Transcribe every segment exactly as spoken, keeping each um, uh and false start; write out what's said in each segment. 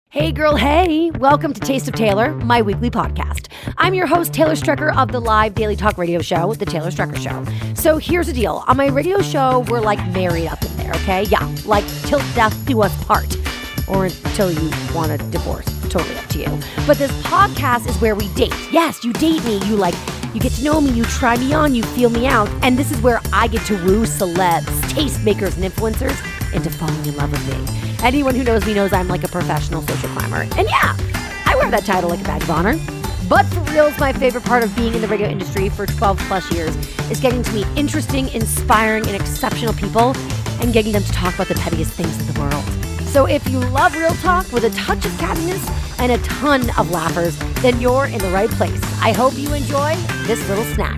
Hey girl, hey! Welcome to Taste of Taylor, my weekly podcast. I'm your host, Taylor Strecker of the live daily talk radio show, The Taylor Strecker Show. So here's the deal. On my radio show, we're like married up in there, okay? Yeah, like till death do us part. Or until you want a divorce. Totally up to you. But this podcast is where we date. Yes, you date me. You like, you get to know me. You try me on. You feel me out. And this is where I get to woo celebs, tastemakers, and influencers into falling in love with me. Anyone who knows me knows I'm like a professional social climber. And yeah, I wear that title like a badge of honor. But for reals, my favorite part of being in the radio industry for twelve plus years is getting to meet interesting, inspiring, and exceptional people and getting them to talk about the pettiest things in the world. So if you love real talk with a touch of cattiness and a ton of laughers, then you're in the right place. I hope you enjoy this little snack.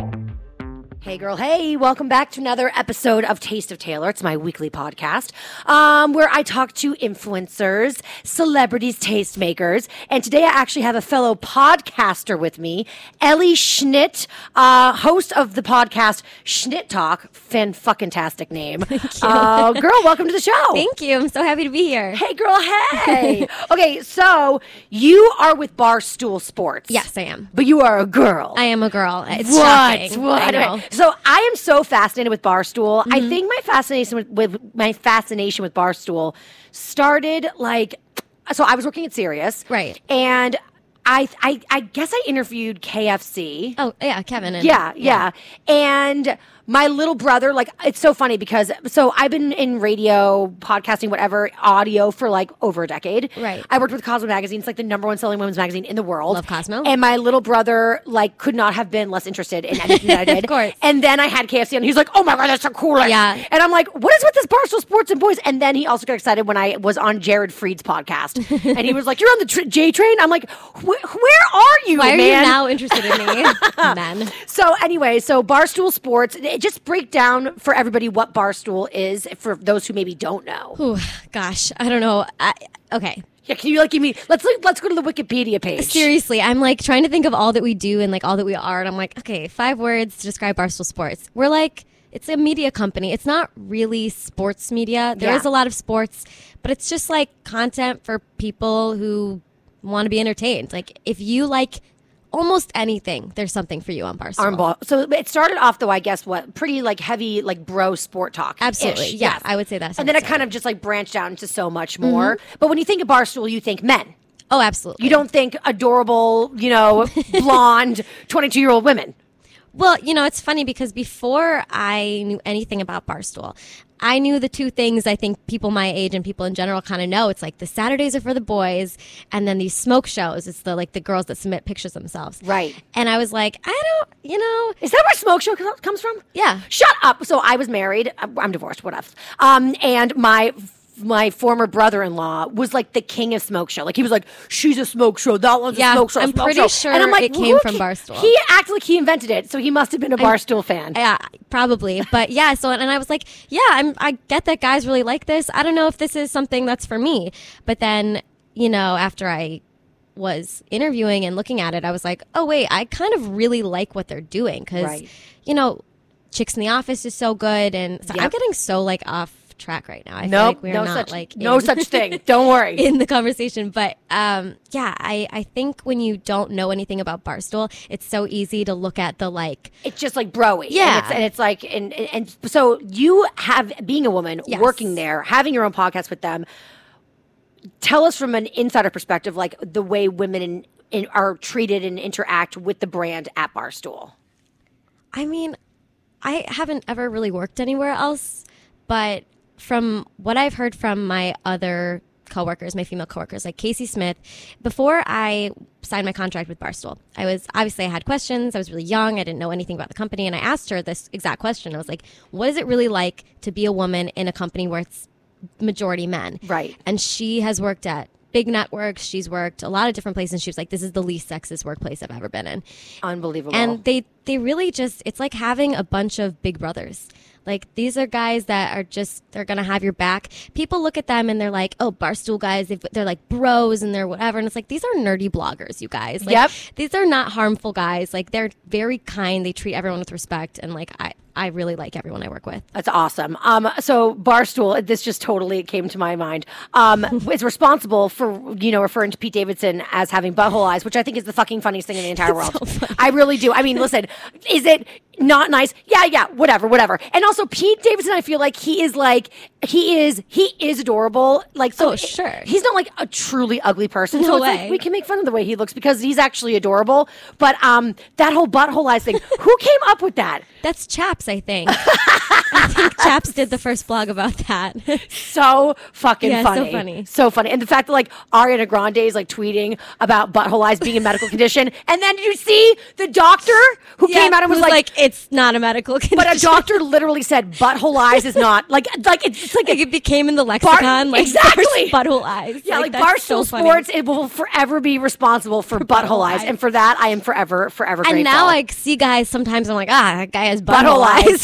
Hey girl, hey, welcome back to another episode of Taste of Taylor. It's my weekly podcast um, where I talk to influencers, celebrities, tastemakers, and today I actually have a fellow podcaster with me, Ellie Schnitt, uh, host of the podcast Schnitt Talk. Fan-fucking-tastic name. Thank you. Uh, girl, welcome to the show. Thank you. I'm so happy to be here. Hey girl, hey. Okay, so you are with Barstool Sports. Yes, I am. But you are a girl. I am a girl. It's what? shocking. What? I know. So I am so fascinated with Barstool. Mm-hmm. I think my fascination with, with my fascination with Barstool started like, so I was working at Sirius, Right. And I, I, I guess I interviewed K F C. Oh yeah, Kevin. And, Yeah, yeah, and my little brother, like, it's so funny because, so I've been in radio, podcasting, whatever, audio for like over a decade. Right. I worked with Cosmo Magazine. It's like the number one selling women's magazine in the world. Love Cosmo. And my little brother, like, could not have been less interested in anything that I did. Of course. And then I had K F C and he's like, oh my God, that's so cool. Yeah. And I'm like, what is with this Barstool Sports and Boys? And then he also got excited when I was on Jared Freed's podcast. And he was like, you're on the tr- J train? I'm like, where are you, Why man? are you now interested in me? Men. So anyway, so Barstool Sports, it, just break down for everybody what Barstool is for those who maybe don't know. Ooh, gosh, I don't know. I, okay. Yeah, can you like give me, let's like, let's go to the Wikipedia page. Seriously, I'm like trying to think of all that we do and like all that we are. And I'm like, okay, five words to describe Barstool Sports. We're like, it's a media company. It's not really sports media. There Yeah. is a lot of sports, but it's just like content for people who want to be entertained. Like if you like almost anything, there's something for you on Barstool. Armball. So it started off though, I guess, what pretty like heavy like bro sport talk. Absolutely. Yeah, I would say that's. And then it kind of just like branched out into so much more. Mm-hmm. But when you think of Barstool, you think men. Oh, absolutely. You don't think adorable, you know, blonde twenty-two year old women. Well, you know, it's funny because before I knew anything about Barstool, I knew the two things I think people my age and people in general kind of know. It's like the Saturdays are for the boys, and then these smoke shows. It's the like the girls that submit pictures themselves. Right. And I was like, I don't, you know. Is that where Smoke Show co- comes from? Yeah. Shut up. So I was married. I'm I'm divorced. What else? Um, and my my former brother-in-law was like the king of Smoke Show. Like he was like, she's a smoke show. That one's Yeah, a smoke show. I'm smoke pretty show. sure and I'm like, it came who from ca- Barstool. He acted like he invented it, so he must have been a Barstool fan. Yeah, probably. But yeah, so and I was like, yeah, I'm I get that guys really like this. I don't know if this is something that's for me. But then, you know, after I was interviewing and looking at it, I was like, oh wait, I kind of really like what they're doing because, Right. you know, Chicks in the Office is so good, and so Yep. I'm getting so like off track right now. I feel Nope, like we're no not such, like no in- such thing. Don't worry. in the conversation. But um, yeah, I, I think when you don't know anything about Barstool, it's so easy to look at the like. It's just like bro-y. Yeah. And it's, and it's like, and, and, and so you have, being a woman, Yes. working there, having your own podcast with them, tell us from an insider perspective, like the way women in, in, are treated and interact with the brand at Barstool. I mean, I haven't ever really worked anywhere else, but from what I've heard from my other coworkers, my female coworkers, like Casey Smith, before I signed my contract with Barstool, I was obviously I had questions. I was really young. I didn't know anything about the company, and I asked her this exact question. I was like, "What is it really like to be a woman in a company where it's majority men?" Right. And she has worked at big networks. She's worked a lot of different places. She was like, "This is the least sexist workplace I've ever been in." Unbelievable. And they they really just, it's like having a bunch of big brothers. Like, these are guys that are just, they're going to have your back. People look at them and they're like, oh, Barstool guys, they've, they're like bros and they're whatever. And it's like, these are nerdy bloggers, you guys. Like, Yep. These are not harmful guys. Like, they're very kind. They treat everyone with respect. And like, I, I really like everyone I work with. That's awesome. Um, so Barstool, this just totally came to my mind, um, is responsible for, you know, referring to Pete Davidson as having butthole eyes, which I think is the fucking funniest thing in the entire world. So I really do. I mean, listen, is it not nice? Yeah, yeah, whatever, whatever. And also Pete Davidson, I feel like he is like, he is, he is adorable. Like, so Oh, sure. he's not like a truly ugly person. No so it's way. like, we can make fun of the way he looks because he's actually adorable. But um, that whole butthole eyes thing, who came up with that? That's Chaps, I think. I think Chaps did the first blog about that. So fucking Yeah, funny. so funny. So funny. And the fact that like Ariana Grande is like tweeting about butthole eyes being a medical condition. And then did you see the doctor who Yeah, came out and was who's like, it's not a medical condition. but a doctor literally said butthole eyes is not like, like it's, it's like, like a, it became in the lexicon, like exactly. there's butthole eyes. yeah, like, that's Barstool so funny. Sports, it will forever be responsible for, butthole, butthole eyes. eyes. And for that, I am forever, forever And grateful. now I see guys sometimes I'm like, ah, that guy has butthole, Butthole eyes.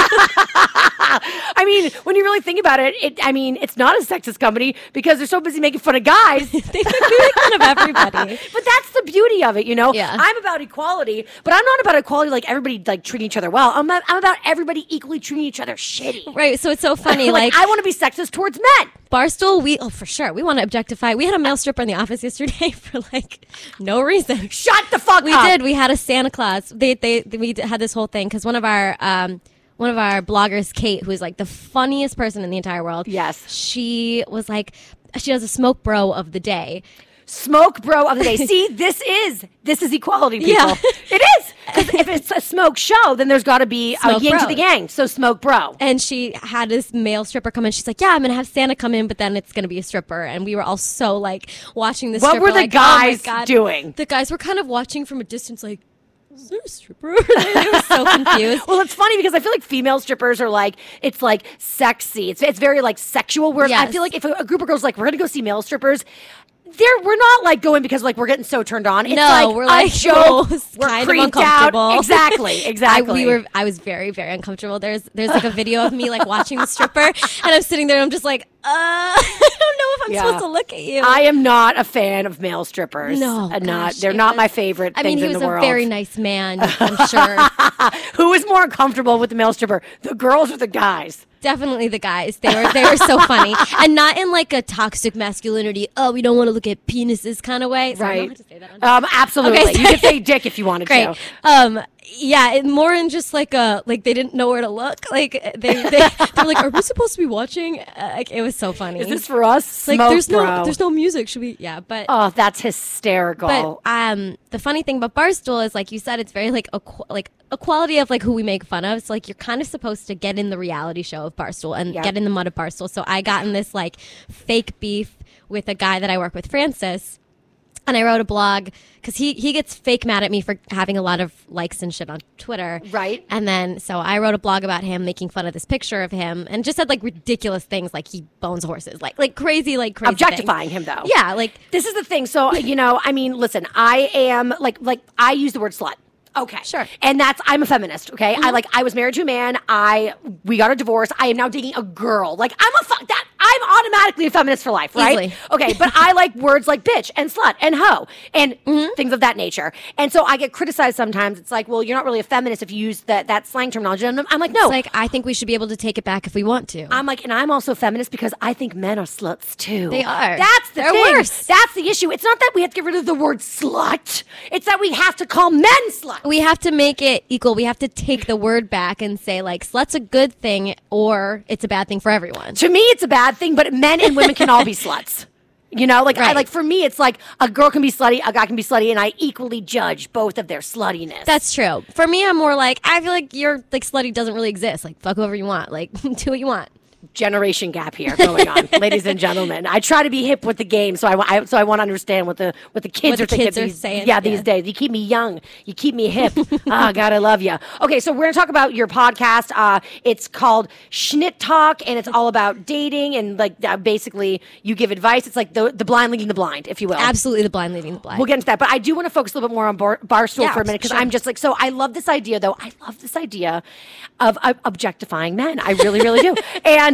I mean, when you really think about it, it, I mean, it's not a sexist company because they're so busy making fun of guys. they make fun of everybody. But that's the beauty of it, you know? Yeah. I'm about equality, but I'm not about equality like everybody like treating each other well. I'm, not, I'm about everybody equally treating each other shitty. Right, so it's so funny. like, like I want to be sexist towards men. Barstool, we oh for sure, we want to objectify. We had a male stripper in the office yesterday for like no reason. Shut the fuck We up. did. We had a Santa Claus. They they we had this whole thing because one of our um one of our bloggers, Kate, who is like the funniest person in the entire world. Yes. She was like, she does a smoke bro of the day. Smoke bro of the day. See, this is this is equality, people. Yeah. It is. Because if it's a smoke show, then there's got to be a Smoke yin to bros. the gang. So smoke bro. And she had this male stripper come in. She's like, yeah, I'm going to have Santa come in, but then it's going to be a stripper. And we were all so like watching the What stripper. were the like, oh my guys God. doing? The guys were kind of watching from a distance like, is there a stripper? They were so confused. Well, it's funny because I feel like female strippers are like, it's like sexy. It's it's very like sexual. Whereas I Yes. feel like if a, a group of girls like, we're going to go see male strippers, there we're not like going because like we're getting so turned on. It's No, like we're a like, joke. gross, We're kind of creeped uncomfortable. out. Exactly, exactly. I, we were. I was very, very uncomfortable. There's, there's like a video of me like watching the stripper, and I'm sitting there, and I'm just like, uh, I don't know if I'm Yeah. supposed to look at you. I am not a fan of male strippers. No, Uh, not gosh, they're it not was- my favorite I mean, things he in was the a world. very nice man, I'm sure. Who is more uncomfortable with the male stripper, the girls or the guys? Definitely the guys. They were they were so funny, and not in like a toxic masculinity. Oh, we don't want to look at penises kind of way. Sorry, I don't Right. know how to say that on Um, absolutely. Okay, you could say dick if you wanted Great. to. Um, yeah, it, more in just like a like they didn't know where to look. Like they they they're like, are we supposed to be watching? Uh, like it was so funny. Is this for us? like Smoke, there's bro. no there's no music. Should we? Yeah, but. Oh, that's hysterical. But um, the funny thing about Barstool is, like you said, it's very like equ- like equality of like who we make fun of. It's like you're kind of supposed to get in the reality show of Barstool and Yep. get in the mud of Barstool. So I got in this like fake beef with a guy that I work with, Francis. And I wrote a blog because he, he gets fake mad at me for having a lot of likes and shit on Twitter. Right. And then, so I wrote a blog about him making fun of this picture of him and just said like ridiculous things like he bones horses, like like crazy, like crazy Objectifying things. him, though. Yeah, like This is the thing. So, you know, I mean, listen, I am like, like I use the word slut. Okay. Sure. And that's, I'm a feminist. Okay. I like, I was married to a man. I, we got a divorce. I am now dating a girl. Like, I'm a, fu- that, I'm automatically a feminist for life, right? Easily. Okay. But I like words like bitch and slut and hoe and things of that nature. And so I get criticized sometimes. It's like, well, you're not really a feminist if you use that, that slang terminology. And I'm, I'm like, no. it's like I think we should be able to take it back if we want to. I'm like, and I'm also a feminist because I think men are sluts too. They are. That's the They're thing. worse. That's the issue. It's not that we have to get rid of the word slut. It's that we have to call men sluts. we have to make it equal. We have to take the word back and say like slut's a good thing or it's a bad thing for everyone. To me, it's a bad thing, but men and women can all be sluts. You know, like I Right. like for me, it's like a girl can be slutty, a guy can be slutty, and I equally judge both of their sluttiness. That's true. For me, I'm more like I feel like your like slutty doesn't really exist. Like fuck whoever you want. Like do what you want. generation gap here going on, ladies and gentlemen. I try to be hip with the game, so I, wa- I so I want to understand what the what the kids What the are thinking. kids are these, saying, yeah, these yeah. days. You keep me young. You keep me hip. Oh God, I love you. Okay, so we're gonna talk about your podcast. Uh, it's called Schnit Talk, and it's all about dating and like uh, basically you give advice. It's like the the blind leading the blind, if you will. Absolutely, the blind leading the blind. We'll get into that, but I do want to focus a little bit more on bar, Barstool Yeah, for a minute because sure. I'm just like so. I love this idea, though. I love this idea of uh, objectifying men. I really, really do. And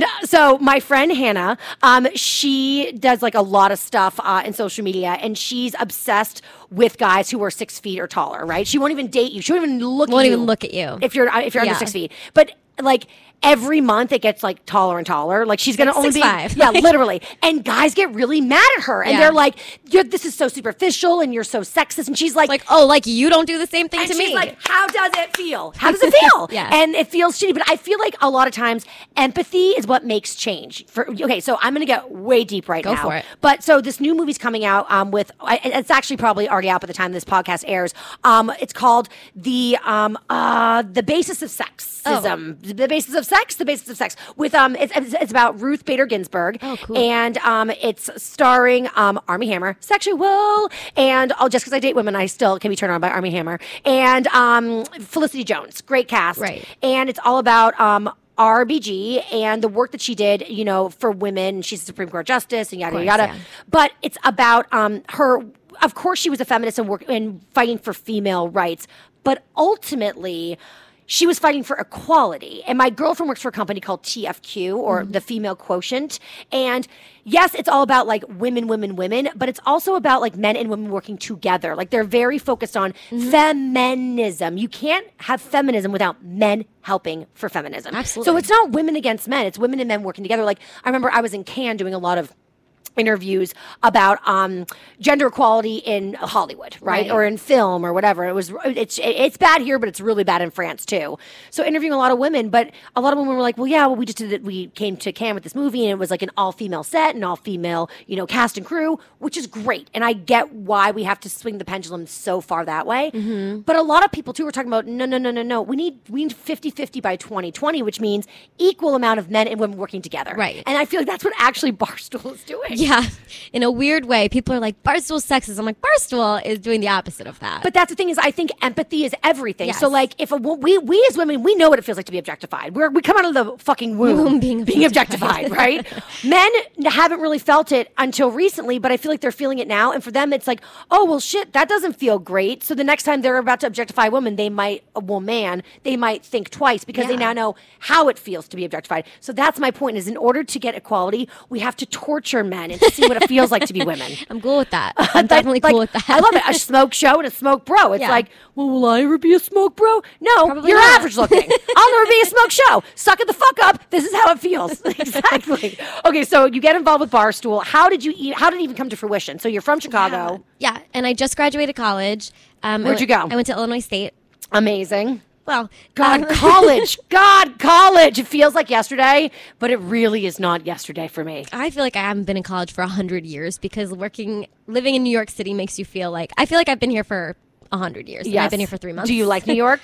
And so my friend Hannah, um, she does like a lot of stuff uh, in social media, and she's obsessed with guys who are six feet or taller. Right? She won't even date you. She won't even look. Won't at you even look at you if you're if you're Yeah. under six feet. But like. Every month it gets like taller and taller. Like she's gonna Like only six be five. yeah, literally. And guys get really mad at her, and Yeah. they're like, you're, "This is so superficial, and you're so sexist." And she's like, like, oh, like you don't do the same thing and to she's me. like, "How does it feel? How does it feel?" Yeah. And it feels shitty. But I feel like a lot of times empathy is what makes change. For okay, so I'm gonna get way deep right Go now. for it. But so this new movie's coming out um, with I- it's actually probably already out by the time this podcast airs. Um, it's called the um, uh, the basis of sexism. Oh. The basis of sex. The basis of sex. With um, it's, it's it's about Ruth Bader Ginsburg. Oh, cool. And um, it's starring um, Armie Hammer, sexual, and oh, just because I date women, I still can be turned on by Armie Hammer, and um, Felicity Jones, great cast, Right. And it's all about um, R B G and the work that she did, you know, for women. She's a Supreme Court justice and yada course, yada. yeah. But it's about um, her. Of course, she was a feminist and work and fighting for female rights, but ultimately. She was fighting for equality. And my girlfriend works for a company called T F Q, or Mm-hmm. the Female Quotient. And yes, it's all about like women, women, women, but it's also about like men and women working together. Like they're very focused on Mm-hmm. feminism. You can't have feminism without men helping for feminism. Absolutely. So it's not women against men, it's women and men working together. Like I remember I was in Cannes doing a lot of interviews about um, gender equality in Hollywood, right? Right. Or in film or whatever. It was it's it's bad here, but it's really bad in France too. So interviewing a lot of women, but a lot of women were like, "Well, yeah, well, we just did it. We came to Cannes with this movie, and it was like an all female set and all female, you know, cast and crew, which is great. And I get why we have to swing the pendulum so far that way. Mm-hmm. But a lot of people too were talking about no, no, no, no, no. We need we need fifty-fifty by twenty twenty, which means equal amount of men and women working together. Right. And I feel like that's what actually Barstool is doing. yeah, in a weird way, people are like, Barstool's sexist. I'm like, Barstool is doing the opposite of that. But that's the thing is, I think empathy is everything. Yes. So, like, if a, wo- we we as women, we know what it feels like to be objectified. We're, we come out of the fucking womb, Womb being being objectified, right? Men haven't really felt it until recently, but I feel like they're feeling it now. And for them, it's like, oh well, shit, that doesn't feel great. So the next time they're about to objectify a woman, they might, a woman, they might think twice because they Yeah. now know how it feels to be objectified. So that's my point: is in order to get equality, we have to torture men and to see what it feels like to be women. I'm cool with that. I'm Like- definitely like, cool with that. I love it. A smoke show and a smoke bro. It's Yeah. like, well, will I ever be a smoke bro? No, Probably you're not. average looking. I'll never be a smoke show. Suck it the fuck up. This is how it feels. Exactly. Okay, so you get involved with Barstool. How did you? E- how did it even come to fruition? So you're from Chicago. Yeah, and I just graduated college. Um, I Where'd you went- go? I went to Illinois State. Amazing. Well, God, um, college. God, college. It feels like yesterday, but it really is not yesterday for me. I feel like I haven't been in college for a hundred years because working, living in New York City makes you feel like I feel like I've been here for a hundred years. and I've been here for three months. Do you like New York?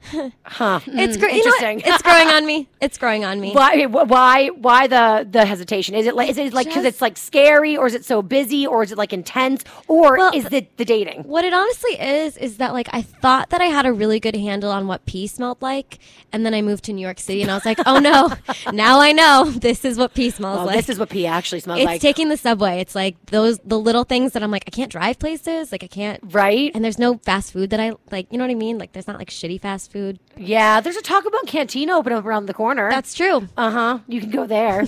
Huh. It's Mm, gr- you know what? interesting. It's growing on me. It's growing on me. Why? Why? Why the the hesitation? Is it like? Is it like because Just- it's like scary, or is it so busy, or is it like intense, or Well, is it the dating? What it honestly is is that like I thought that I had a really good handle on what pee smelled like, and then I moved to New York City, and I was like, oh no, now I know this is what pee smells Oh, like. this is what pee actually smells it's like, taking the subway. It's like those the little things that I'm like I can't drive places, like I can't. right? And there's no fast food that I like. You know what I mean? Like there's not like shitty fast food. Yeah, there's a Taco Bell canteen open up around the corner. That's true. uh huh. You can go there.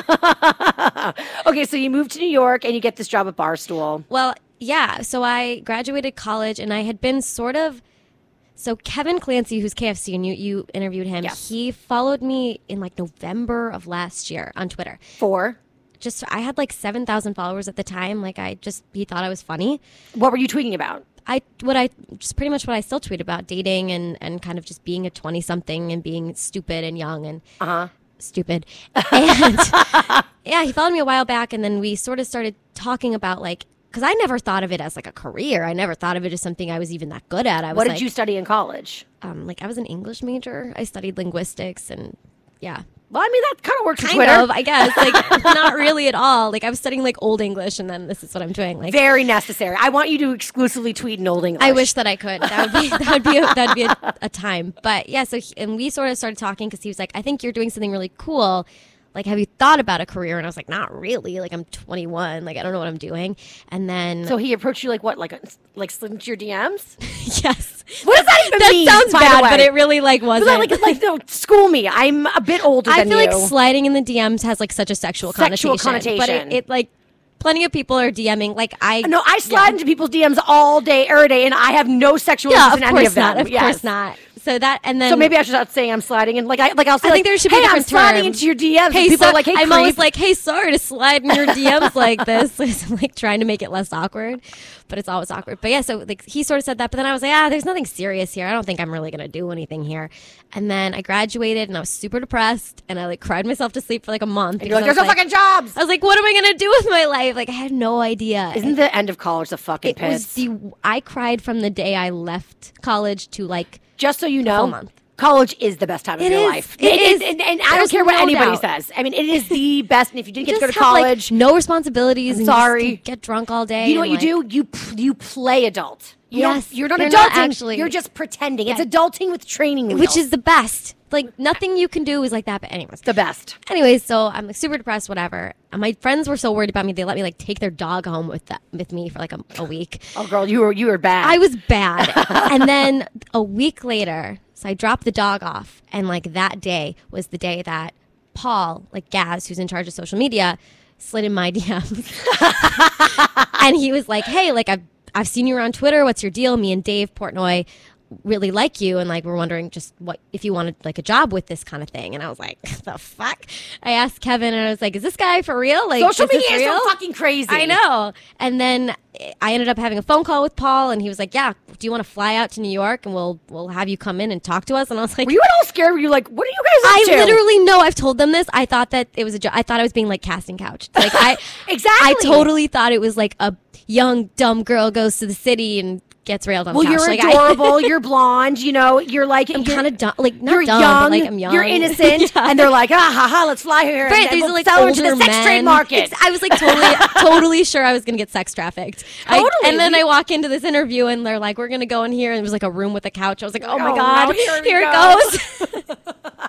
Okay, so you moved to New York and you get this job at Barstool. Well, yeah. So I graduated college, and I had been sort of. So Kevin Clancy, who's K F C, and you you interviewed him. Yes. He followed me in like November of last year on Twitter. For Just I had like seven thousand followers at the time. Like I just he thought I was funny. what were you tweeting about? I what I just pretty much what I still tweet about dating and and kind of just being a twenty something and being stupid and young and Uh huh. stupid. And yeah, he followed me a while back, and then we sort of started talking about like because I never thought of it as like a career. I never thought of it as something I was even that good at. I was What did like, you study in college? um, like I was an English major. I studied linguistics and yeah, Well, I mean that kind of works for kind Twitter. of I guess like not really at all. Like I was studying like Old English, and then this is what I'm doing. Like Very necessary. I want you to exclusively tweet in Old English. I wish that I could. That would be that would be a, that'd be a, a time. But yeah, so he, and we sort of started talking because he was like, "I think you're doing something really cool. like, have you thought about a career? And I was like, not really. Like, I'm twenty-one. Like, I don't know what I'm doing. And then. So he approached you like what? Like, like slid into your D Ms? Yes. What does that even that mean? That sounds by bad, the way? but it really, like, wasn't. Like, like, like, no, school me. I'm a bit older I than feel you. like sliding in the D Ms has, like, such a sexual, Sexual connotation. But connotation. it, it, like, plenty of people are DMing. Like, I. No, I slide yeah. into people's D Ms all day, every day, and I have no sexual Yeah, interest of in any course of them. not. Of yes. course not. So that, and then. So maybe I should start saying I'm sliding in. Like, I, like I'll say, I like, think there should be hey, a I'm different sliding term. into your D Ms. Hey, and people so, are like, hey, I'm creep. always like, hey, sorry to slide in your D Ms like this. I'm like trying to make it less awkward, but it's always awkward. But yeah, so like he sort of said that, but then I was like, ah, there's nothing serious here. I don't think I'm really gonna do anything here. And then I graduated and I was super depressed and I like cried myself to sleep for like a month. And you're like, because there's I no was fucking jobs. I was like, what am I gonna do with my life? Like I had no idea. Isn't the end of college the fucking it piss? was the I cried from the day I left college to like Just so you know, full month. college is the best time of It your is. life. It is. And, and I don't There's care what no anybody doubt. says. I mean, it is the best. And if you didn't get to go to Just have, like, college, no responsibilities. I'm and you just sorry. can get drunk all day. you know what and, you like, do? You p- you play adult. You Yes, don't, you're not you're adulting. not actually- You're just pretending. Yeah. It's adulting with training wheels. which is the best. Like nothing you can do is like that. But anyways, the best. anyways, so I'm like super depressed. Whatever. And my friends were so worried about me. They let me like take their dog home with that with me for like a, a week. Oh, girl, you were you were bad. I was bad. And then a week later, so I dropped the dog off, and like that day was the day that Paul, like Gaz, who's in charge of social media, slid in my D Ms, and he was like, "Hey, like I've I've seen you around Twitter. What's your deal? Me and Dave Portnoy really like you, and like we're wondering just what if you wanted like a job with this kind of thing." And I was like, the fuck? I asked Kevin, and I was like, is this guy for real? Like Social is this media is real? so fucking crazy. I know. And then I ended up having a phone call with Paul, and he was like, yeah, do you want to fly out to New York and we'll we'll have you come in and talk to us? And I was like, Were you at all scared? Were you like, what are you guys I up to? literally know. I've told them this. I thought that it was a job. I thought I was being like casting couch. Like I Exactly. I totally thought it was like a young dumb girl goes to the city and gets railed on Well, couch. you're Like, I- adorable. You're blonde. You know, you're like I'm you're- kind of dumb, like not you're dumb, young, but like I'm young. You're innocent, Yeah. and they're like, ah, ha, ha, let's fly here Right, and, and these we'll are like sell her older to the sex men. trade market. Ex- I was like totally, totally sure I was gonna get sex trafficked. I- Totally. and then We- I walk into this interview and they're like, "We're gonna go in here," and it was like a room with a couch. I was like, "Oh my Oh, god, no, here we here it go." goes."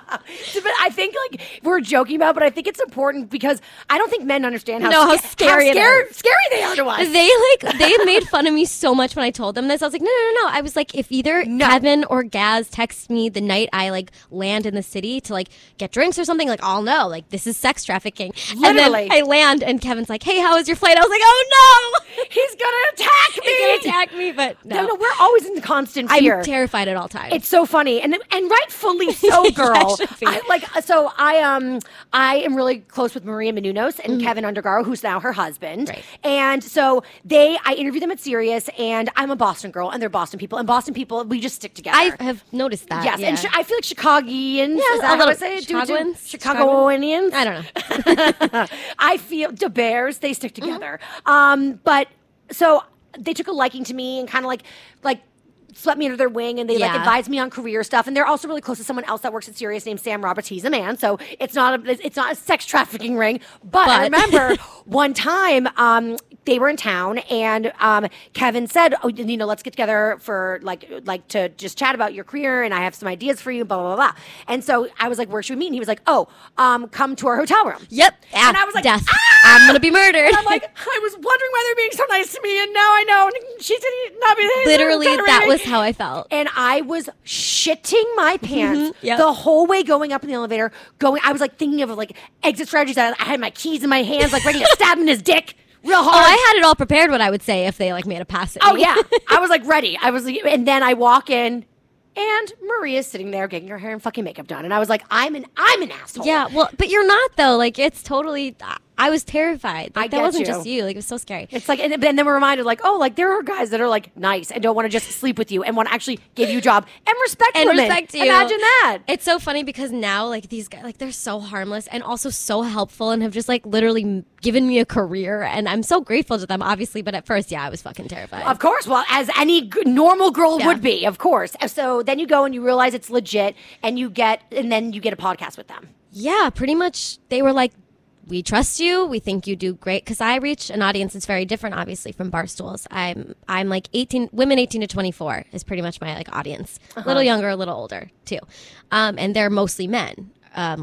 But I think like we're joking about, but I think it's important because I don't think men understand how, No, how sca- scary it scared- is. scary they are to us. They like they made fun of me so much when I told them this. I was like, no, no, no, no. I was like, if either No. Kevin or Gaz text me the night I like land in the city to like get drinks or something, like I'll know. Like this is sex trafficking. Literally. And then I land and Kevin's like, hey, how was your flight? I was like, oh no, He's gonna attack me. he's gonna attack me. But no, No, no, we're always in constant I'm fear. terrified at all times. It's so funny, and and rightfully so, Yeah, girl. it should be. I, like so, I um I am really close with Maria Menounos and Kevin Undergaro, who's now her husband. Right. And so they, I interviewed them at Sirius, and I'm a Boston girl, and they're Boston people, and Boston people, we just stick together. I have noticed that. Yes, yeah. and ch- I feel like Chicagoans. Yeah, is a that how little- I say it? Do- do- Chicagoans? Chicagoanians. I don't know. I feel the Bears, they stick together. Um, but so they took a liking to me and kind of like like swept me under their wing, and they like Yeah. advised me on career stuff. And they're also really close to someone else that works at Sirius named Sam Roberts. He's a man, so it's not a it's not a sex trafficking ring. But, I But- remember one time um, they were in town, and um, Kevin said, "Oh, you know, let's get together for like like to just chat about your career, and I have some ideas for you." Blah blah blah. blah. And so I was like, "Where should we meet?" And he was like, "Oh, um, come to our hotel room." Yep. And I was like, death. "Ah!" I'm gonna be murdered. And I'm like, I was wondering why they're being so nice to me, and now I know. And she said not be Literally, that tolerating. was how I felt. And I was shitting my pants Mm-hmm. Yep. the whole way going up in the elevator. Going, I was like thinking of like exit strategies. I, I had my keys in my hands, like ready to stab him in his dick real hard. Oh, I had it all prepared. What I would say if they like made a pass at Oh me. yeah, I was like ready. I was, like, and then I walk in, and Maria's sitting there getting her hair and fucking makeup done, and I was like, I'm an, I'm an asshole. Yeah, well, but you're not though. Like it's totally. I was terrified. Like, I that get wasn't you. just you. Like it was so scary. It's like, and then we're reminded, like, oh, like there are guys that are like nice and don't want to just sleep with you and want to actually give you a job and respect And women. respect you. Imagine that. It's so funny because now, like these guys, like they're so harmless and also so helpful and have just like literally m- given me a career, and I'm so grateful to them, obviously. But at first, yeah, I was fucking terrified. Of course, well, as any g- normal girl Yeah. would be, of course. So then you go and you realize it's legit, and you get, and then you get a podcast with them. Yeah, pretty much. They were like, we trust you. We think you do great. Because I reach an audience that's very different, obviously, from Barstools. I'm I'm like eighteen, women eighteen to twenty-four is pretty much my like audience. A little younger, a little older too, um, and they're mostly men, um, like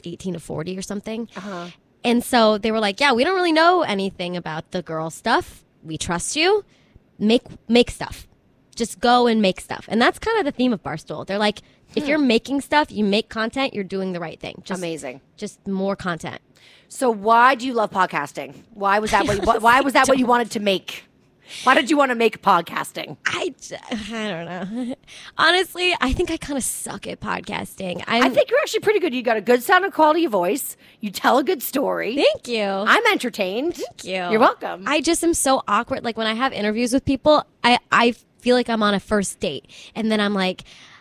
eighteen to forty or something. Uh-huh. And so they were like, yeah, we don't really know anything about the girl stuff. We trust you. Make make stuff. Just go and make stuff. And that's kind of the theme of Barstool. They're like, if hmm. you're making stuff, you make content, you're doing the right thing. Just, Amazing. Just more content. So why do you love podcasting? Why was that what, why was that what you wanted to make? Why did you want to make podcasting? I, I don't know. Honestly, I think I kind of suck at podcasting. I'm, I think you're actually pretty good. You got a good sound and quality of voice. You tell a good story. Thank you. I'm entertained. Thank you. You're welcome. I just am so awkward. Like when I have interviews with people, I, I feel like I'm on a first date. And then I'm like...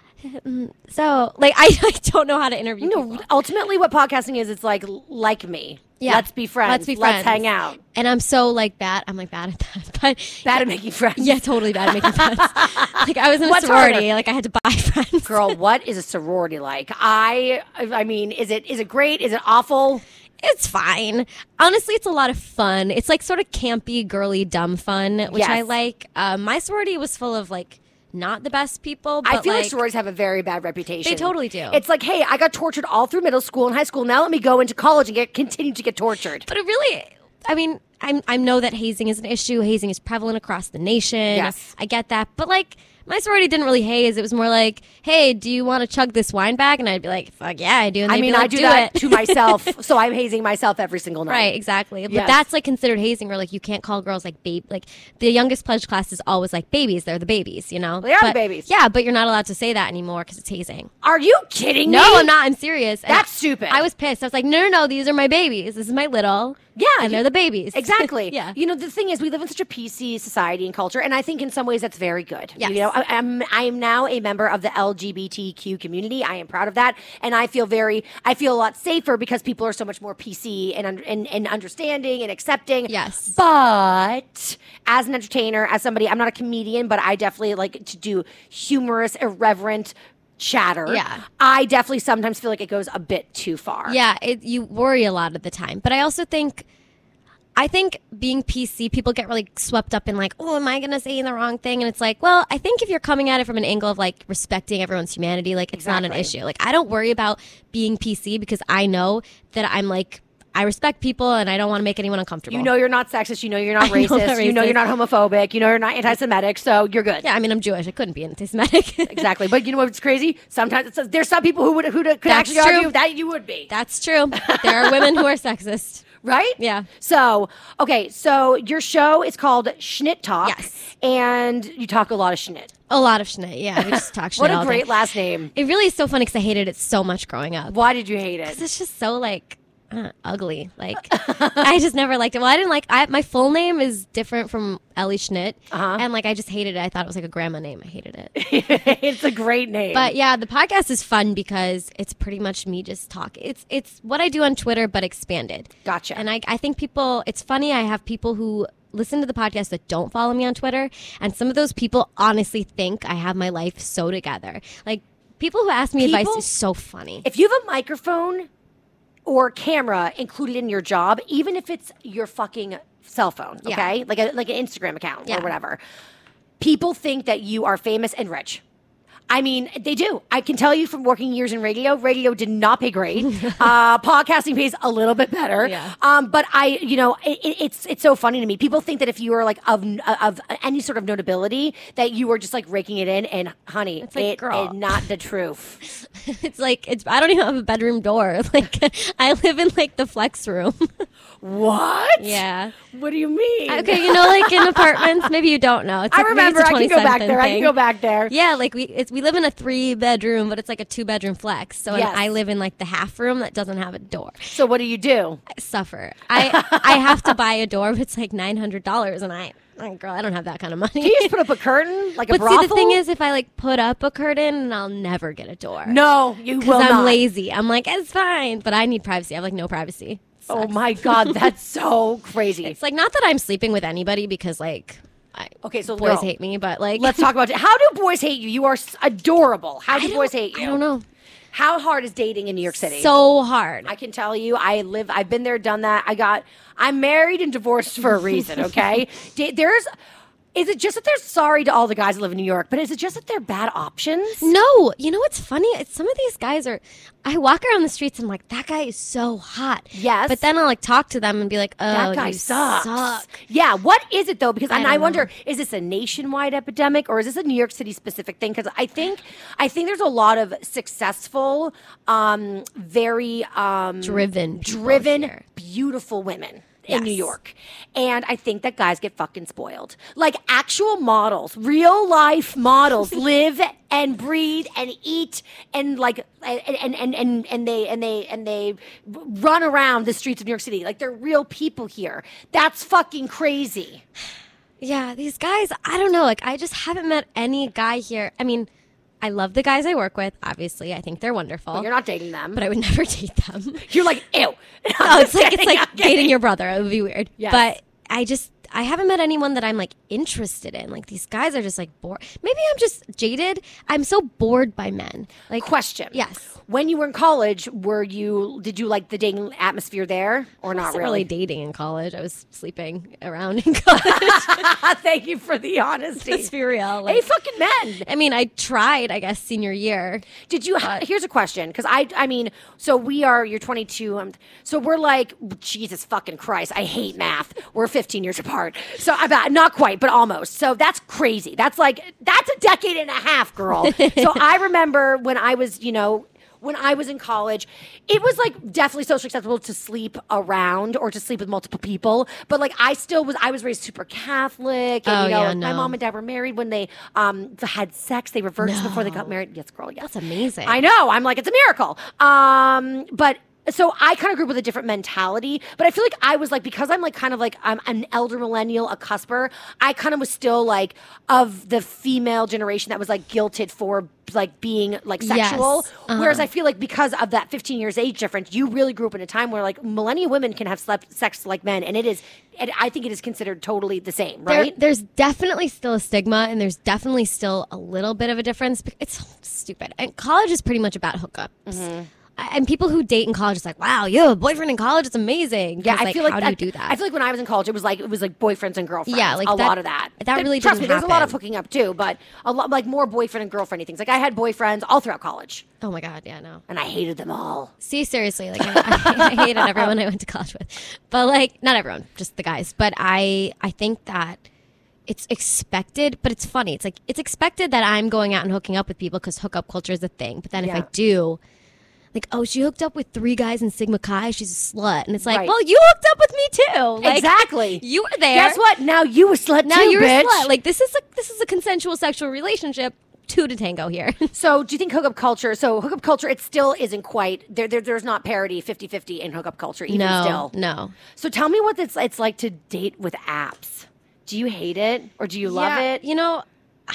So, like, I, I don't know how to interview no, people. Ultimately, what podcasting is, it's like, like me. Yeah. Let's be friends. Let's be friends. Let's hang out. And I'm so, like, bad. I'm, like, bad at that. But bad at making friends. Yeah, totally bad at making friends. Like, I was in a What's sorority. harder? Like, I had to buy friends. Girl, what is a sorority like? I, I mean, is it is it great? Is it awful? It's fine. Honestly, it's a lot of fun. It's, like, sort of campy, girly, dumb fun, which yes. I like. Um, my sorority was full of, like, not the best people, but I feel like, like sororities have a very bad reputation. They totally do. It's like, hey, I got tortured all through middle school and high school. Now let me go into college and get continue to get tortured. But it really, I mean, I'm, I know that hazing is an issue. Hazing is prevalent across the nation. Yes. I get that. But like, my sorority didn't really haze. It was more like, hey, do you want to chug this wine back? And I'd be like, fuck yeah, I do. And I mean, like, I do, do that it. to myself. So I'm hazing myself every single night. Right, exactly. But yes. that's like considered hazing, or like you can't call girls like babe. Like the youngest pledge class is always like babies. They're the babies, you know? They are but, the babies. Yeah, but you're not allowed to say that anymore because it's hazing. Are you kidding me? No, I'm not. I'm serious. And That's I, stupid. I was pissed. I was like, no, no, no. These are my babies. This is my little. Yeah. And they're the babies. Exactly. Yeah. You know, the thing is, we live in such a P C society and culture, and I think in some ways that's very good. Yes. You know, I, I'm I am now a member of the L G B T Q community. I am proud of that, and I feel very, I feel a lot safer because people are so much more P C and and, and understanding and accepting. Yes. But as an entertainer, as somebody, I'm not a comedian, but I definitely like to do humorous, irreverent chatter. Yeah. I definitely sometimes feel like it goes a bit too far. Yeah, it, you worry a lot of the time. But I also think, I think being P C, people get really swept up in like, oh, am I going to say the wrong thing? And it's like, well, I think if you're coming at it from an angle of like respecting everyone's humanity, like it's exactly. not an issue. Like I don't worry about being P C because I know that I'm like, I respect people and I don't want to make anyone uncomfortable. You know you're not sexist. You know you're not racist. Know you know you're not homophobic. You know you're not anti-Semitic. So you're good. Yeah, I mean, I'm Jewish. I couldn't be anti-Semitic. Exactly. But you know what's crazy? Sometimes it's, there's some people who would who could That's actually true. argue that you would be. That's true. There are women who are sexist. Right? Yeah. So, okay. So your show is called Schnit Talk. Yes. And you talk a lot of schnit. A lot of schnit. Yeah, we just talk schnit What a all great day. last name. It really is so funny because I hated it so much growing up. Why did you hate it? It's just so like uh, ugly. Like I just never liked it. Well, I didn't like. I, my full name is different from Ellie Schnitt, uh-huh. and like I just hated it. I thought it was like a grandma name. I hated it. It's a great name. But yeah, the podcast is fun because it's pretty much me just talk. It's it's what I do on Twitter, but expanded. Gotcha. And I I think people. It's funny. I have people who listen to the podcast that don't follow me on Twitter, and some of those people honestly think I have my life so together. Like people who ask me People- advice is so funny. if you have a microphone or camera included in your job, even if it's your fucking cell phone, okay? Yeah. Like a like an Instagram account Yeah. or whatever. People think that you are famous and rich. I mean, they do. I can tell you from working years in radio, radio did not pay great. uh, podcasting pays a little bit better. Yeah. Um, but I, you know, it, it's it's so funny to me. People think that if you are like of of any sort of notability, that you are just like raking it in. And honey, It's like, it girl. is not the truth. It's like it's. I don't even have a bedroom door. Like I live in like the flex room. What? Yeah. What do you mean? Okay, you know, like in apartments, maybe you don't know. It's I like, maybe remember. it's a I can go back twenty-something there. I thing. can go back there. Yeah, like we it's, we live in a three bedroom, but it's like a two bedroom flex. So and Yes. I live in like the half room that doesn't have a door. So what do you do? I suffer. I I have to buy a door, but it's like nine hundred dollars, and I, oh, girl, I don't have that kind of money. Do you just put up a curtain like a But brothel? see, the thing is, if I like put up a curtain, I'll never get a door. no, you will because I'm not. lazy. I'm like, it's fine, but I need privacy. I have like no privacy. Oh Sucks. my god, that's so crazy. It's like not that I'm sleeping with anybody because like, I, Okay, so boys girl, hate me, but like, Let's talk about it. How do boys hate you? You are s- adorable. How do I boys don't- hate you? I don't know. How hard is dating in New York City? So hard. I can tell you, I live. I've been there, done that. I got. I'm married and divorced for a reason. Okay, Da- there's. Is it just that they're sorry to all the guys that live in New York, but is it just that they're bad options? No, you know what's funny? It's some of these guys are. I walk around the streets and I'm like, that guy is so hot. Yes. But then I'll like talk to them and be like, oh, That guy you sucks. suck. Yeah, what is it though? Because I and I don't wonder, know. is this a nationwide epidemic or is this a New York City specific thing? Because I think, I think there's a lot of successful, um, very um, Driven people driven, here. beautiful women in New Yes. York, and I think that guys get fucking spoiled. Like actual models, real life models, live and breathe and eat and like and and and and, and they and they and they run around the streets of New York City like they're real people here. That's fucking crazy. Yeah, these guys, I don't know. Like, I just haven't met any guy here. I mean, I love the guys I work with. Obviously, I think they're wonderful. But you're not dating them. but I would never date them. You're like, ew. No, it's like it's like dating your brother. It would be weird. Yes. But I just I haven't met anyone that I'm like interested in. Like these guys are just like bored. Maybe I'm just jaded. I'm so bored by men. Like Question. Yes. When you were in college, were you did you like the dating atmosphere there or I not wasn't really? really dating in college. I was sleeping around in college. Thank you for the honesty. Let's be real. Hey, Like, fucking men. I mean, I tried, I guess, senior year. Did you? Ha- here's a question, because I, I mean, so we are. You're twenty-two. Um, so we're like, Jesus fucking Christ, I hate math. We're fifteen years apart. So about not quite, but almost. So that's crazy. That's like that's a decade and a half, girl. So I remember when I was, you know. When I was in college, it was like definitely socially acceptable to sleep around or to sleep with multiple people. But like I still was, I was raised super Catholic, and Oh, you know, yeah, like, my no. mom and dad were married when they um had sex. They were virgins before they got married. Yes, girl. Yes, That's amazing. I know. I'm like, it's a miracle. Um, but so I kind of grew up with a different mentality, but I feel like I was like, because I'm like kind of like I'm an elder millennial, a cusper, I kind of was still like of the female generation that was like guilted for like being like sexual. Yes. Uh-huh. Whereas I feel like because of that fifteen years age difference, you really grew up in a time where like millennial women can have slept sex like men. And it is, and I think it is considered totally the same, There- right? there's definitely still a stigma, and there's definitely still a little bit of a difference. It's stupid. And college is pretty much about hookups. Mm-hmm. And people who date in college is like, wow, you have a boyfriend in college. It's amazing. Yeah, It's I like, feel like how that, do you do that? I feel like when I was in college, it was like it was like boyfriends and girlfriends. Yeah, like a that- lot of that. that There- really trust me. didn't There's a lot of happen. hooking up too, but a lot like more boyfriend and girlfriendy things. Like I had boyfriends all throughout college, oh my god, yeah, no. and I hated them all. See, seriously, like I, I, I hated everyone I went to college with, but like not everyone, just the guys. But I, I think that it's expected, but it's funny. It's like it's expected that I'm going out and hooking up with people because hookup culture is a thing. But then Yeah. if I do, like, oh, she hooked up with three guys in Sigma Chi, she's a slut, and it's like, Right. well, you hooked up with me too. Like, Exactly. you were there. Guess what? Now you a slut Now too, you're bitch. a slut. Like this is a this is a consensual sexual relationship. Two to tango here. So do you think hookup culture? So hookup culture, it still isn't quite there. there there's not parity fifty-fifty in hookup culture even no, still. no. So tell me what it's it's like to date with apps. Do you hate it or do you love Yeah, it? You know,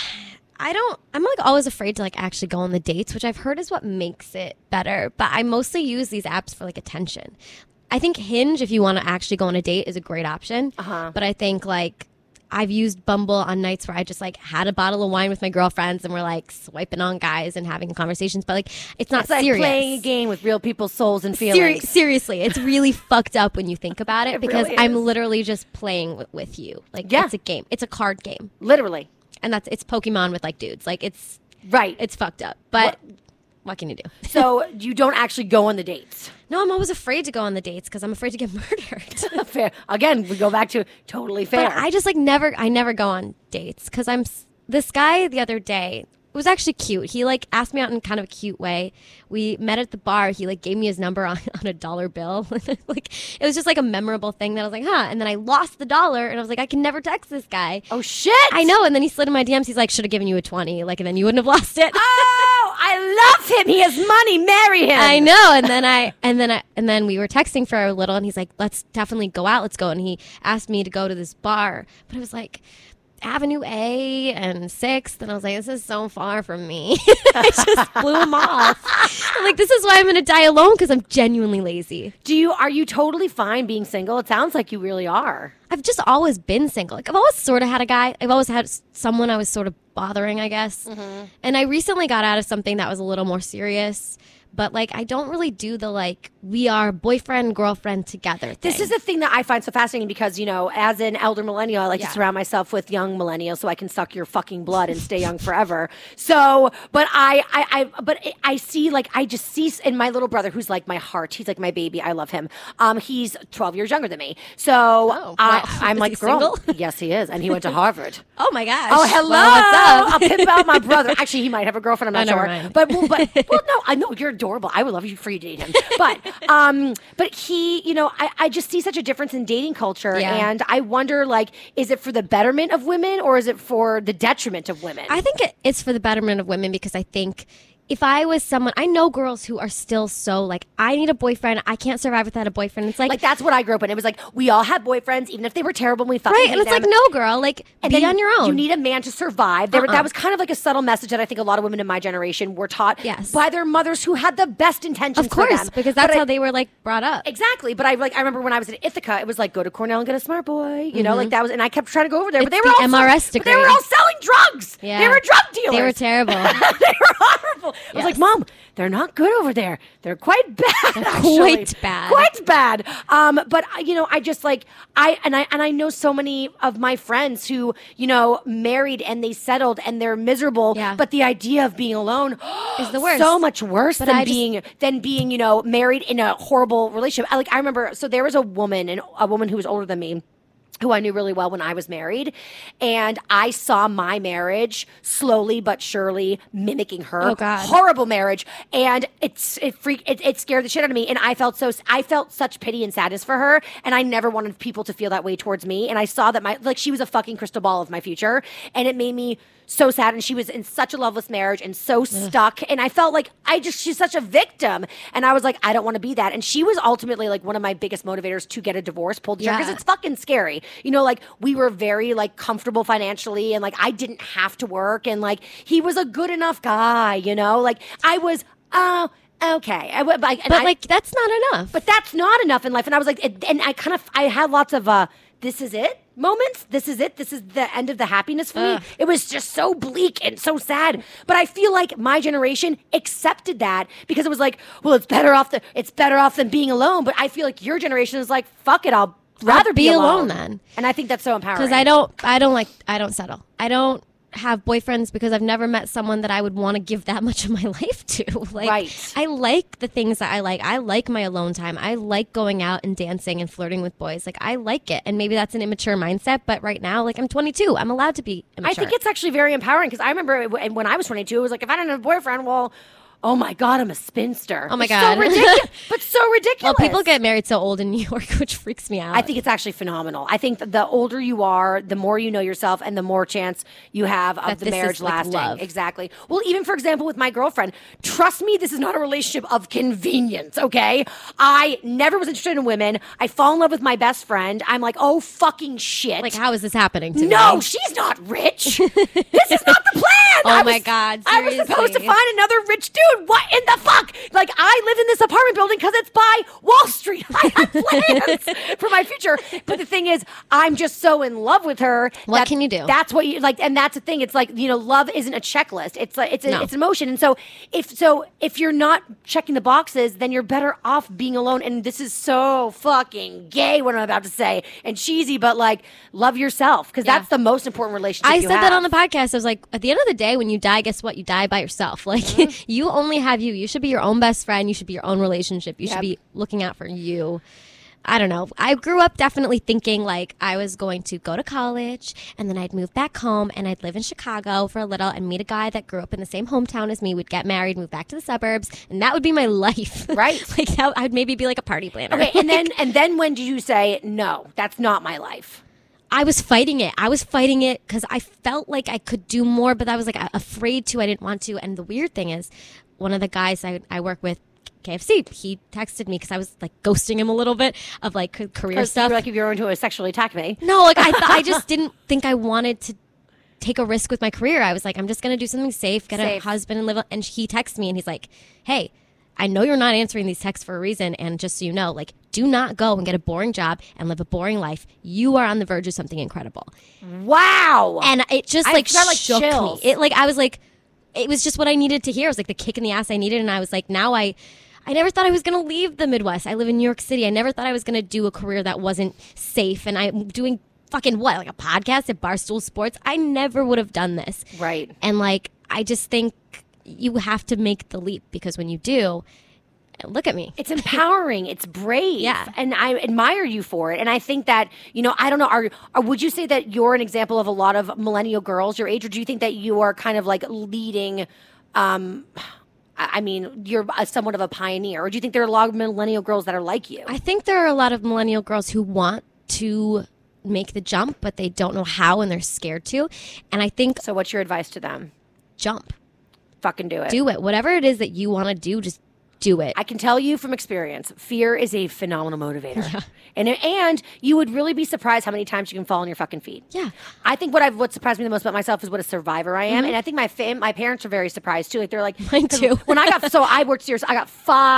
I don't. I'm like always afraid to like actually go on the dates, which I've heard is what makes it better. But I mostly use these apps for like attention. I think Hinge, if you want to actually go on a date, is a great option. Uh-huh. But I think like I've used Bumble on nights where I just like had a bottle of wine with my girlfriends and we're like swiping on guys and having conversations. But like it's not It's like serious. playing a game with real people's souls and Seri- feelings. seriously, it's really fucked up when you think about it, It because really I'm is. literally just playing with, with you. Like Yeah. it's a game. It's a card game. Literally. And that's it's Pokemon with like dudes. Like it's Right. it's fucked up. But what can you do? So you don't actually go on the dates. No, I'm always afraid to go on the dates because I'm afraid to get murdered. Fair. Again, we go back to totally fair. But I just like never I never go on dates because I'm s- this guy the other day. It was actually cute. He like asked me out in kind of a cute way. We met at the bar. He like gave me his number on, on a dollar bill. Like it was just like a memorable thing that I was like, huh. And then I lost the dollar and I was like, I can never text this guy. oh shit! I know. And then he slid in my D Ms. He's like, should have given you a twenty. Like, and then you wouldn't have lost it. Oh, I love him. He has money. Marry him. I know. And then I, and then I, and then we were texting for a little and he's like, let's definitely go out. Let's go. And he asked me to go to this bar, but it was like Avenue A and Sixth. And I was like, this is so far from me. I just blew him off. I'm like, this is why I'm going to die alone. Cause I'm genuinely lazy. Do you? Are you totally fine being single? It sounds like you really are. I've just always been single. Like I've always sort of had a guy. I've always had s- someone I was sort of bothering, I guess. And I recently got out of something that was a little more serious. but like I don't really do the like we are boyfriend girlfriend together thing. This is the thing that I find so fascinating because, you know, as an elder millennial, I like Yeah. to surround myself with young millennials so I can suck your fucking blood and stay young forever. So, but I, I, I, but I see, like, I just see, and my little brother, who's like my heart, he's like my baby. I love him. Um, he's twelve years younger than me. So Oh, I, wow. I'm Is like, he girl. single? Yes, he is. And he went to Harvard. Oh my gosh. Oh, hello. Well, what's up? I'll pimp out my brother. Actually, he might have a girlfriend. I'm Oh, not never sure. mind. But, well, but, well, no, I know you're adorable. I would love you for you to date him. But, um, but he, you know, I, I just see such a difference in dating culture. Yeah. And I wonder, like, is it for the betterment of women or is it for the detriment of women? I think it, it's for the betterment of women because I think if I was someone, I know girls who are still so like, I need a boyfriend. I can't survive without a boyfriend. It's like, like, that's what I grew up in. It was like, we all had boyfriends, even if they were terrible and we fucking right. hate And it's them. like, no, girl, like, And be then on your own. You need a man to survive. There, Uh-uh. That was kind of like a subtle message that I think a lot of women in my generation were taught Yes. by their mothers who had the best intentions of course, for them. because that's But I- how they were like brought up. Exactly, but I like I remember when I was at Ithaca, it was like go to Cornell and get a smart boy, you know, like that was, and I kept trying to go over there, but It's they were the all M R S but they were degree. all selling drugs. Yeah. They were drug dealers. They were terrible. they were horrible. I was like, Yes. Mom, they're not good over there. They're quite bad. actually. quite bad. Quite bad. Um, but uh, you know, I just like I and I and I know so many of my friends who you know married and they settled and they're miserable. Yeah. But the idea of being alone Is the worst. So much worse But than I just- being than being you know married in a horrible relationship. I, like I remember, so there was a woman and a woman who was older than me, who I knew really well when I was married. And I saw my marriage slowly but surely mimicking her. Oh, God. Horrible marriage. And it's it freak it, it scared the shit out of me. And I felt so I felt such pity and sadness for her. And I never wanted people to feel that way towards me. And I saw that my like she was a fucking crystal ball of my future. And it made me so sad, and she was in such a loveless marriage and so stuck, and I felt like I just she's such a victim, and I was like, I don't want to be that. And she was ultimately like one of my biggest motivators to get a divorce, pulled the trigger, because Yeah. it's fucking scary, you know. Like we were very like comfortable financially, and like I didn't have to work, and like he was a good enough guy, you know. Like I was, oh, okay, I, but, and But I- like, that's not enough. but that's not enough in life. And I was like, and I kind of, I had lots of, uh, this is it moments. This is it. This is the end of the happiness for Ugh. me. It was just so bleak and so sad. But I feel like my generation accepted that because it was like, well, it's better off the, it's better off than being alone. But I feel like your generation is like, fuck it, I'll rather be, be alone. alone then. And I think that's so empowering. Because I don't, I don't like, I don't settle. I don't have boyfriends because I've never met someone that I would want to give that much of my life to. Like, Right. I like the things that I like. I like my alone time. I like going out and dancing and flirting with boys. Like, I like it. And maybe that's an immature mindset, but right now, like, I'm twenty-two. I'm allowed to be immature. I think it's actually very empowering because I remember it- when I was twenty-two, it was like, if I didn't have a boyfriend, well, oh my God, I'm a spinster. Oh my It's God. So ridiculous. But so ridiculous. Well, people get married so old in New York, which freaks me out. I think it's actually phenomenal. I think that the older you are, the more you know yourself and the more chance you have of That the this marriage is, like, lasting. love. Exactly. Well, even for example, with my girlfriend, trust me, this is not a relationship of convenience, okay? I never was interested in women. I fall in love with my best friend. I'm like, oh, fucking shit. like, how is this happening to no, me? she's not rich. This is not the plan. Oh I my was- God, I was supposed to seriously. find another rich dude. What in the fuck? Like, I live in this apartment building because it's by Wall Street. I have plans for my future. But the thing is, I'm just so in love with her. What that can you do? That's what you like, and that's the thing. It's like, you know, love isn't a checklist. It's like it's a, No. it's emotion. And so if so if you're not checking the boxes, then you're better off being alone. And this is so fucking gay what I'm about to say and cheesy, but like, love yourself because Yeah. that's the most important relationship. I you said that have. on the podcast. I was like, at the end of the day, when you die, guess what? You die by yourself. Like, Mm-hmm. you only have you. You should be your own best friend. You should be your own relationship. You Yep. should be looking out for you. I don't know. I grew up definitely thinking like I was going to go to college and then I'd move back home and I'd live in Chicago for a little and meet a guy that grew up in the same hometown as me. We'd get married, move back to the suburbs, and that would be my life. Right. Like, that, I'd maybe be like a party planner. Okay, and then and then when did you say no? That's not my life. I was fighting it. I was fighting it because I felt like I could do more, but I was like afraid to. I didn't want to. And the weird thing is, one of the guys I, I work with, K F C, he texted me because I was like ghosting him a little bit of like c- career Because stuff. like if you're going to sexually attack me. No, like I, th- I just didn't think I wanted to take a risk with my career. I was like, I'm just gonna do something safe, get Safe. a husband and live. And he texts me and he's like, hey, I know you're not answering these texts for a reason, and just so you know, like, do not go and get a boring job and live a boring life. You are on the verge of something incredible. Wow. And it just I like got, like, shook chills. me. It like I was like, it was just what I needed to hear. It was like the kick in the ass I needed. And I was like, now I, I never thought I was going to leave the Midwest. I live in New York City. I never thought I was going to do a career that wasn't safe. And I'm doing fucking what? Like a podcast at Barstool Sports? I never would have done this. Right. And like, I just think you have to make the leap, because when you do, look at me. It's empowering. It's brave. Yeah. And I admire you for it. And I think that, you know, I don't know, are, are would you say that you're an example of a lot of millennial girls your age, or do you think that you are kind of like leading, um, I I mean, you're a, somewhat of a pioneer, or do you think there are a lot of millennial girls that are like you? I think there are a lot of millennial girls who want to make the jump, but they don't know how and they're scared to. And I think So what's your advice to them? jump. Fucking do it. Do it. Whatever it is that you want to do, just do it. I can tell you from experience, fear is a phenomenal motivator. Yeah. And and you would really be surprised how many times you can fall on your fucking feet. Yeah. I think what I've what surprised me the most about myself is what a survivor I am. Mm-hmm. And I think my fam- my parents are very surprised too. Like they're like, Mine too. when I got so I worked serious, I got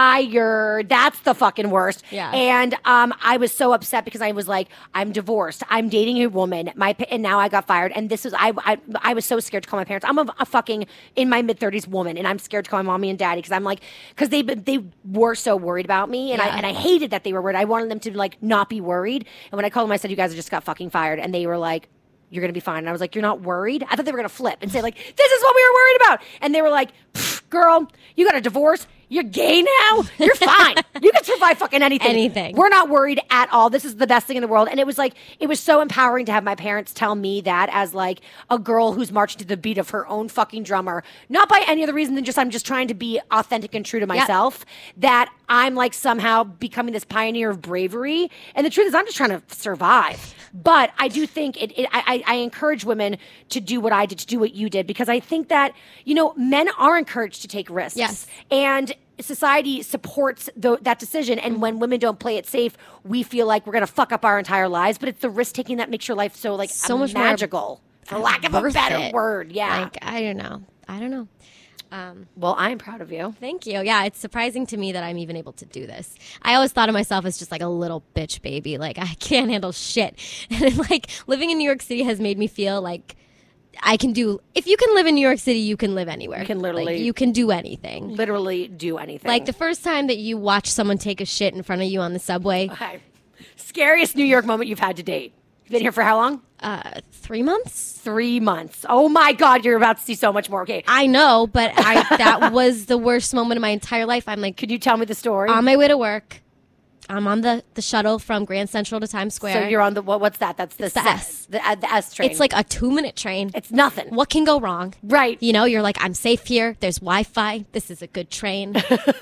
fired. That's the fucking worst. Yeah. And um I was so upset because I was like, I'm divorced. I'm dating a woman. My pa- and now I got fired. And this was I I, I was so scared to call my parents. I'm a, a fucking in my mid thirties woman, and I'm scared to call my mommy and daddy because I'm like, because they they were so worried about me, and Yeah. I and I hated that they were worried. I wanted them to like not be worried. And when I called them, I said, "You guys just got fucking fired," and they were like, "You're gonna be fine." And I was like, "You're not worried?" I thought they were gonna flip and say like, "This is what we were worried about," and they were like, "Girl, you got a divorce. You're gay now. You're fine. You can survive fucking anything. Anything. We're not worried at all. This is the best thing in the world." And it was like, it was so empowering to have my parents tell me that as like a girl who's marching to the beat of her own fucking drummer, not by any other reason than just I'm just trying to be authentic and true to myself, that I'm like somehow becoming this pioneer of bravery. And the truth is I'm just trying to survive. But I do think it, it I, I encourage women to do what I did, to do what you did, because I think that, you know, men are encouraged to take risks. Yes. And society supports the, that decision. And when women don't play it safe, we feel like we're going to fuck up our entire lives. But it's the risk taking that makes your life so like So much more magical, for lack of a worth better it. word. Yeah. Like, I don't know. I don't know. Um, well, I'm proud of you. Thank you. Yeah, it's surprising to me that I'm even able to do this. I always thought of myself as just like a little bitch baby. Like, I can't handle shit. And like living in New York City has made me feel like I can do, if you can live in New York City, you can live anywhere. You can literally- Like, you can do anything. Literally do anything. Like the first time that you watch someone take a shit in front of you on the subway, Okay. Scariest New York moment you've had to date. You've been here for how long? uh, three months? Three months. Oh my God, you're about to see so much more. Okay. I know, but I that was the worst moment of my entire life. I'm like Could you tell me the story? on my way to work. I'm on the, the shuttle from Grand Central to Times Square. so you're on the, what, what's that? That's the, It's the S- S. The, uh, the S train. It's like a two minute train. it's nothing. What can go wrong? Right. You know, you're like, I'm safe here. There's Wi-Fi. This is a good train.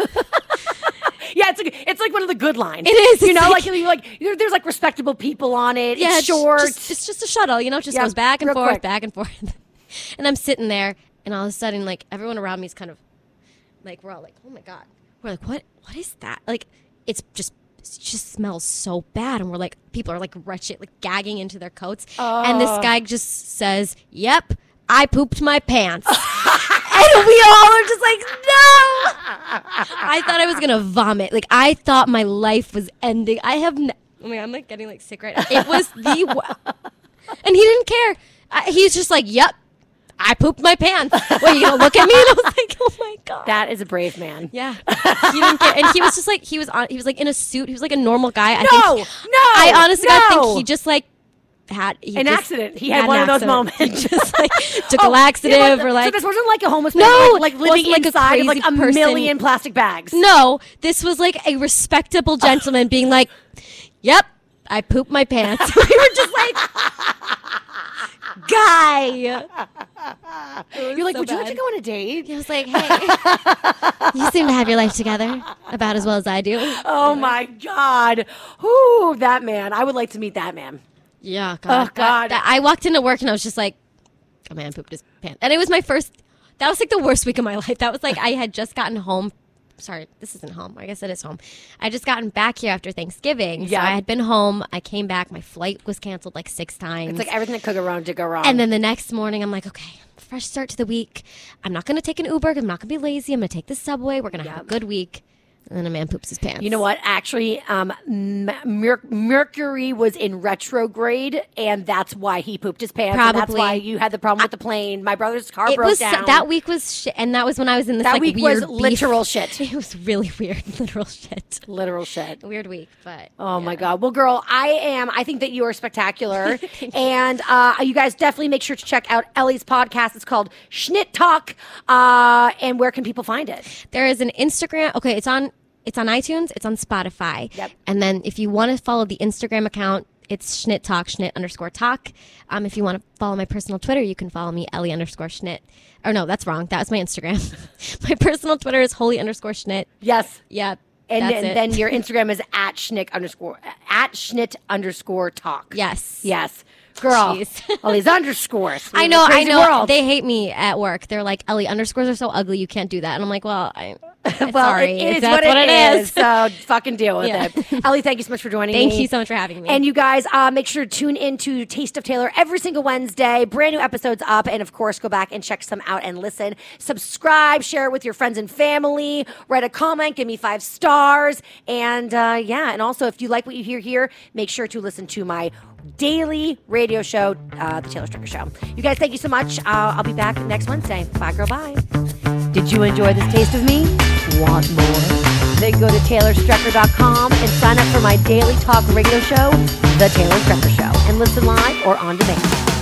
Yeah, it's like it's like one of the good lines. It is. You It's know, like- like, you like there- there's like respectable people on it. Yeah, it's short. Just, it's just a shuttle. You know, it just Yeah, goes back and real forth, quick. back and forth. And I'm sitting there, and all of a sudden, like everyone around me is kind of like, we're all like, oh my God. We're like, what? What is that? Like, it's just. It just smells so bad, and we're like, people are like wretched, like gagging into their coats, and this guy just says, "Yep, I pooped my pants," and we all are just like, "No!" I thought I was gonna vomit. Like I thought my life was ending. I have, n- oh my God, I'm like getting like sick right now. It was the, wo- and he didn't care. I, he's just like, "Yep, I pooped my pants." What, you gonna look at me? And I was like, "Oh my God." That is a brave man. Yeah, he didn't care, and he was just like he was on. He was like in a suit. He was like a normal guy. I No, think, no, I honestly no. I think he just like had he An just accident. He had an one of those accident. moments. He just like took Oh, a laxative it was- or like So this wasn't like a homeless No, person, like, like it living wasn't like a inside of like crazy a person. million plastic bags. no. This was like a respectable gentleman being like, "Yep, I pooped my pants." We were just like, guy. You're like, so would you like bad. to go on a date? He was like, "Hey, you seem to have your life together about as well as I do." Oh my God. Whoo, that man. I would like to meet that man. Yeah, God. Oh, That- God. that- I walked into work and I was just like, a man pooped his pants. And it was my first, that was like the worst week of my life. That was like, I had just gotten home. Sorry, this isn't home. I guess it is home. I had just gotten back here after Thanksgiving. Yeah. So I had been home. I came back. My flight was canceled like six times. It's like everything that could go wrong did go wrong. And then the next morning, I'm like, okay, fresh start to the week. I'm not going to take an Uber. I'm not going to be lazy. I'm going to take the subway. We're going to have a Yep. good week. and then a man poops his pants. You know what? Actually, um, Mer- Mercury was in retrograde, and that's why he pooped his pants. Probably. And that's why you had the problem with the plane. My brother's car It broke was down. that week was shit, and that was when I was in this That like week weird was beef. literal shit. It was really weird, literal shit. Literal shit. Weird week, but Oh yeah. my God. Well, girl, I am. I think that you are spectacular. and uh, you guys definitely make sure to check out Ellie's podcast. It's called Schnit Talk. Uh, and where can people find it? There is an Instagram. Okay, it's on it's on iTunes. It's on Spotify. Yep. And then if you want to follow the Instagram account, it's Schnit Talk, Schnit underscore talk. Um, if you want to follow my personal Twitter, you can follow me, Ellie underscore Schnit. Or no, that's wrong. That was my Instagram. My personal Twitter is Holy underscore Schnit. Yes. Yeah. And that's then, it. then your Instagram is at Schnick underscore at Schnit underscore talk. Yes. Yes. Girl. Jeez. All these underscores. We I live know, in a I crazy know. world. They hate me at work. They're like, Ellie, underscores are so ugly. You can't do that. And I'm like, well, I, I'm well, sorry. it, it is That's what it is. is. So fucking deal with Yeah. it. Ellie, thank you so much for joining Thank me. you so much for having me. And you guys, uh, make sure to tune in to Taste of Taylor every single Wednesday. Brand new episodes up. And of course, go back and check some out and listen. Subscribe, share it with your friends and family. Write a comment, give me five stars. And uh, yeah, and also if you like what you hear here, make sure to listen to my daily radio show, uh, The Taylor Strecker Show. You guys, thank you so much. Uh, I'll be back next Wednesday. Bye, girl, bye. Did you enjoy this taste of me? Want more? Then go to Taylor Strecker dot com and sign up for my daily talk radio show, The Taylor Strecker Show, and listen live or on demand.